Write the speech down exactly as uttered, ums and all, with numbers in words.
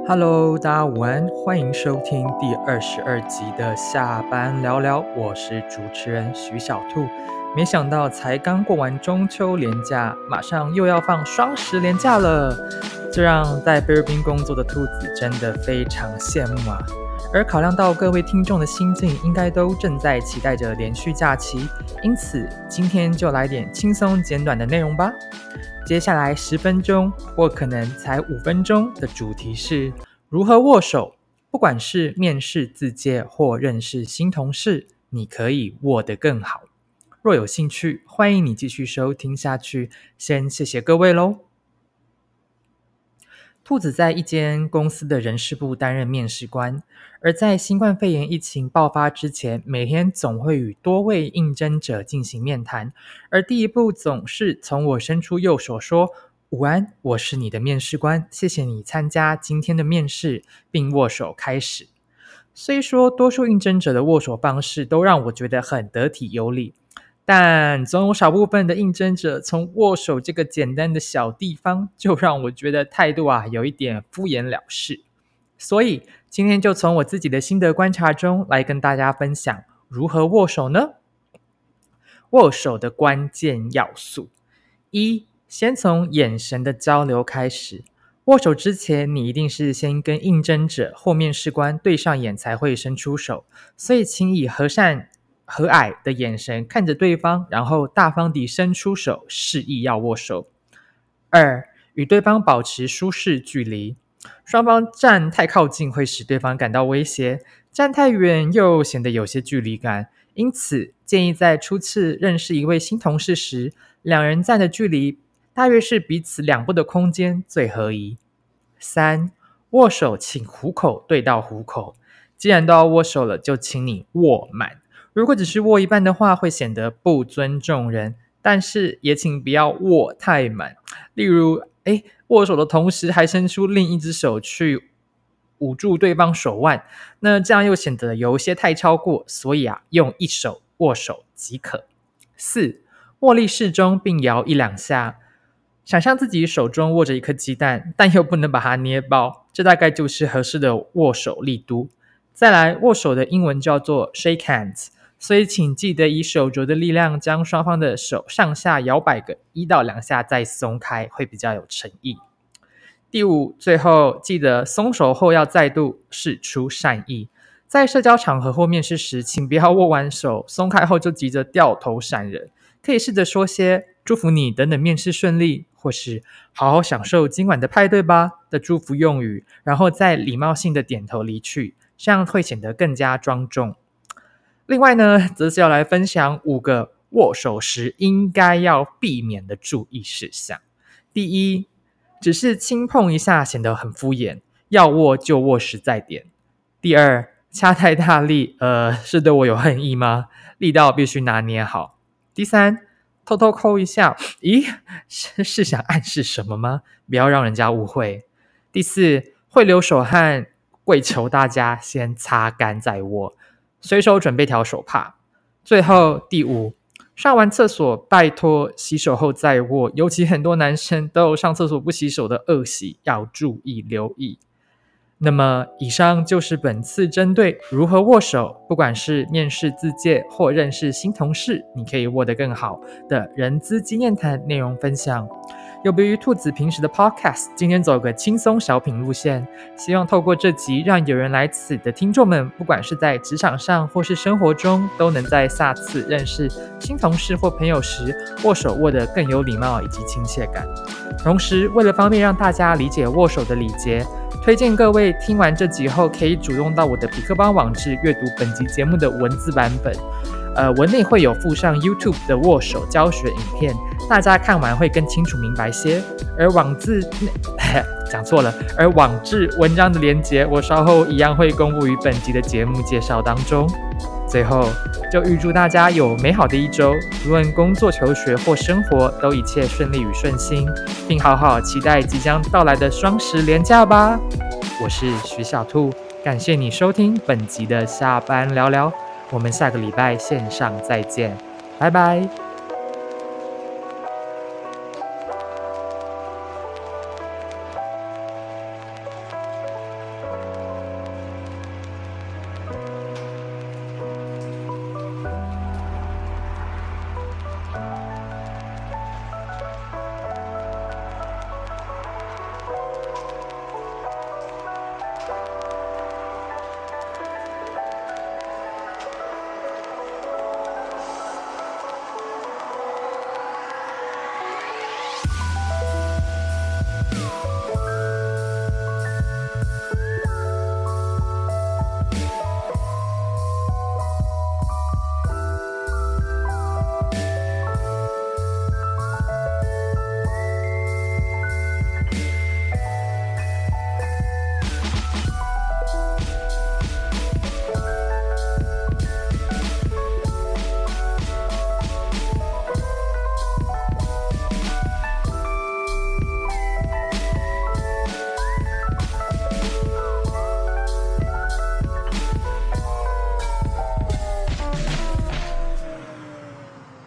Hello，大家午安，欢迎收听第二十二集的下班聊聊，我是主持人徐小兔。没想到才刚过完中秋连假，马上又要放双十连假了，这让在菲律宾工作的兔子真的非常羡慕啊。而考量到各位听众的心境，应该都正在期待着连续假期，因此今天就来点轻松简短的内容吧。接下来十分钟或可能才五分钟的主题是如何握手，不管是面试自介或认识新同事，你可以握得更好。若有兴趣，欢迎你继续收听下去，先谢谢各位咯。兔子在一间公司的人事部担任面试官，而在新冠肺炎疫情爆发之前，每天总会与多位应征者进行面谈，而第一步总是从我伸出右手说：午安，我是你的面试官，谢谢你参加今天的面试，并握手开始。虽说多数应征者的握手方式都让我觉得很得体有礼，但总有少部分的应征者从握手这个简单的小地方就让我觉得态度啊有一点敷衍了事。所以今天就从我自己的心得观察中来跟大家分享如何握手呢？握手的关键要素一，先从眼神的交流开始。握手之前，你一定是先跟应征者或面试官对上眼才会伸出手，所以请以和善和蔼的眼神看着对方，然后大方地伸出手，示意要握手。二，与对方保持舒适距离。双方站太靠近会使对方感到威胁，站太远又显得有些距离感，因此建议在初次认识一位新同事时，两人站的距离大约是彼此两步的空间最合宜。三，握手请虎口对到虎口，既然都要握手了，就请你握满。如果只是握一半的话，会显得不尊重人，但是也请不要握太满。例如，诶，握手的同时还伸出另一只手去捂住对方手腕，那这样又显得有些太超过，所以啊，用一手握手即可。四，握力适中并摇一两下。想象自己手中握着一颗鸡蛋，但又不能把它捏爆，这大概就是合适的握手力度。再来，握手的英文叫做 shake hands， 所以请记得以手肘的力量将双方的手上下摇摆个一到两下再松开，会比较有诚意。第五，最后记得松手后要再度释出善意。在社交场合或面试时，请不要握完手松开后就急着掉头闪人，可以试着说些祝福你等等面试顺利，或是好好享受今晚的派对吧的祝福用语，然后再礼貌性的点头离去，这样会显得更加庄重。另外呢，则是要来分享五个握手时应该要避免的注意事项。第一，只是轻碰一下显得很敷衍，要握就握实在点。第二，掐太大力，呃，是对我有恨意吗？力道必须拿捏好。第三，偷偷抠一下，咦，是是想暗示什么吗？不要让人家误会。第四，会流手汗，跪求大家先擦干再握，随手准备条手帕。最后第五，上完厕所拜托洗手后再握，尤其很多男生都有上厕所不洗手的恶习，要注意留意。那么以上就是本次针对如何握手，不管是面试自介或认识新同事，你可以握得更好的人资经验谈内容分享。有别于兔子平时的 podcast， 今天走个轻松小品路线，希望透过这集让有人来此的听众们，不管是在职场上或是生活中，都能在下次认识新同事或朋友时，握手握得更有礼貌以及亲切感。同时为了方便让大家理解握手的礼节，推荐各位听完这集后可以主动到我的痞客邦网志阅读本集节目的文字版本，呃，文内会有附上 YouTube 的握手教学影片，大家看完会更清楚明白些。而网字讲错了，而网志文章的连结我稍后一样会公布于本集的节目介绍当中。最后就预祝大家有美好的一周，无论工作求学或生活都一切顺利与顺心，并好好期待即将到来的双十连假吧。我是徐小兔，感谢你收听本集的下班聊聊，我们下个礼拜线上再见，拜拜。